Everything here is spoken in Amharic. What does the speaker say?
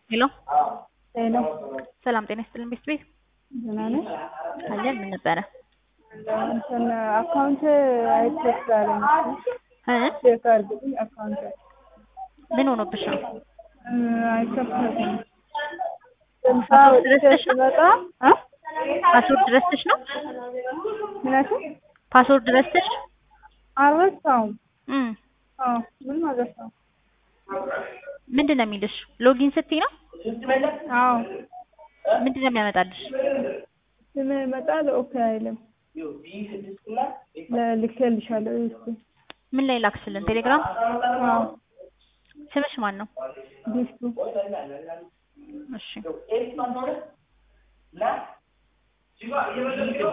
ሄሎ ሄሎ ሰላም ጤና ይስጥልኝ ቤት ቤት ደህና ነሽ? አለን ምን ነበረ? እንትን አካውንት አይተሳለኝ ቼክ አድርግልኝ። አካውንት ምን ሆኖብሽ ነው? አይከፈትም። ፓስወርድ ረስተሽ ነው? ስመጣ ፓስወርድ ረስተሽ ነው? ምናምን ፓስወርድ ረስተሽ? አልረሳውም። እም ምንም አልረሳውም። ምንድነው የሚልሽ? ሎጊን ስትይ ነው? አዎ ምንድነው የሚያመጣልሽ? ስም ይመጣል። ኦኬ አይልም። ልኬልሻለሁ እስኪ። ምን ላይ ላክሽልን? ቴሌግራም? አዎ ስምሽ ማን ነው? ቢስቱ እሺ